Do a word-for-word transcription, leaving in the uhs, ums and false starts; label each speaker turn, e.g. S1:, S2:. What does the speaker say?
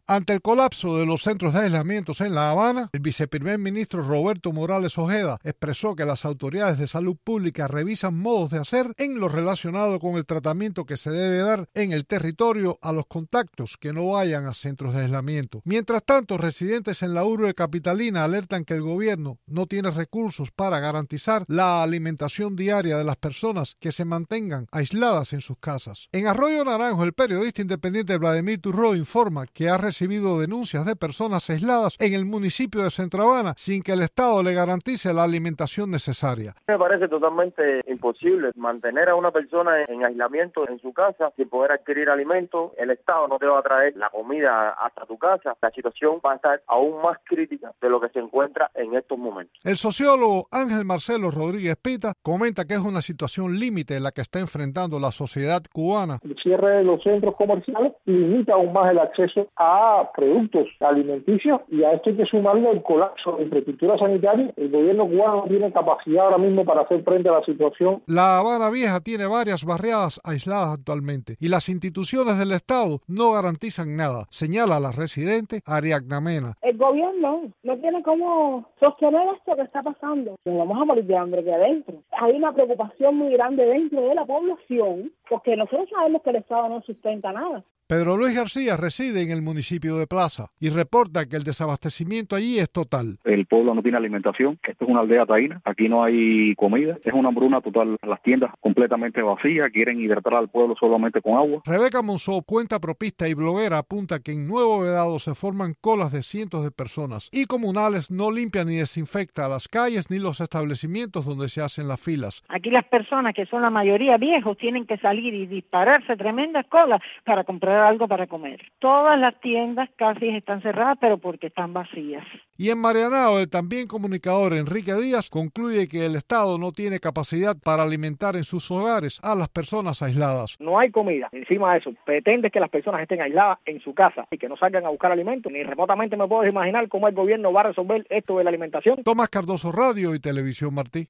S1: Ante el colapso de los centros de aislamiento en La Habana, el viceprimer ministro Roberto Morales Ojeda expresó que las autoridades de salud pública revisan modos de hacer en lo relacionado con el tratamiento que se debe dar en el territorio a los contactos que no vayan a centros de aislamiento. Mientras tanto, residentes en la urbe capitalina alertan que el gobierno no tiene recursos para garantizar la alimentación diaria de las personas que se mantengan aisladas en sus casas. En Arroyo Naranjo, el periodista independiente Vladimir Turró informa que ha recibido recibido denuncias de personas aisladas en el municipio de Centro Habana sin que el Estado le garantice la alimentación necesaria.
S2: Me parece totalmente imposible mantener a una persona en aislamiento en su casa sin poder adquirir alimentos. El Estado no te va a traer la comida hasta tu casa. La situación va a estar aún más crítica de lo que se encuentra en estos momentos.
S1: El sociólogo Ángel Marcelo Rodríguez Pita comenta que es una situación límite en la que está enfrentando la sociedad cubana.
S3: El cierre de los centros comerciales limita aún más el acceso a productos alimenticios, y a esto hay que sumarle el colapso de la infraestructura sanitaria. El gobierno cubano no tiene capacidad ahora mismo para hacer frente a la situación.
S1: La Habana Vieja tiene varias barriadas aisladas actualmente y las instituciones del Estado no garantizan nada, señala la residente Ariadna Mena.
S4: El gobierno no tiene cómo sostener esto que está pasando. Nos vamos a morir de hambre aquí adentro. Hay una preocupación muy grande dentro de la población porque nosotros sabemos que el Estado no sustenta nada.
S1: Pedro Luis García reside en el municipio de Plaza y reporta que el desabastecimiento allí es total.
S5: El pueblo no tiene alimentación, esto es una aldea taína, aquí no hay comida, es una hambruna total, las tiendas completamente vacías, quieren hidratar al pueblo solamente con agua.
S1: Rebeca Monzó, cuenta propista y bloguera, apunta que en Nuevo Vedado se forman colas de cientos de personas y comunales no limpian ni desinfectan las calles ni los establecimientos donde se hacen las filas.
S6: Aquí las personas, que son la mayoría viejos, tienen que salir y dispararse tremendas colas para comprar algo para comer. Todas las tiendas casi están cerradas, pero porque están vacías.
S1: Y en Marianao, el también comunicador Enrique Díaz concluye que el Estado no tiene capacidad para alimentar en sus hogares a las personas aisladas.
S7: No hay comida. Encima de eso, pretende que las personas estén aisladas en su casa y que no salgan a buscar alimentos. Ni remotamente me puedo imaginar cómo el gobierno va a resolver esto de la alimentación.
S1: Tomás Cardoso, Radio y Televisión Martí.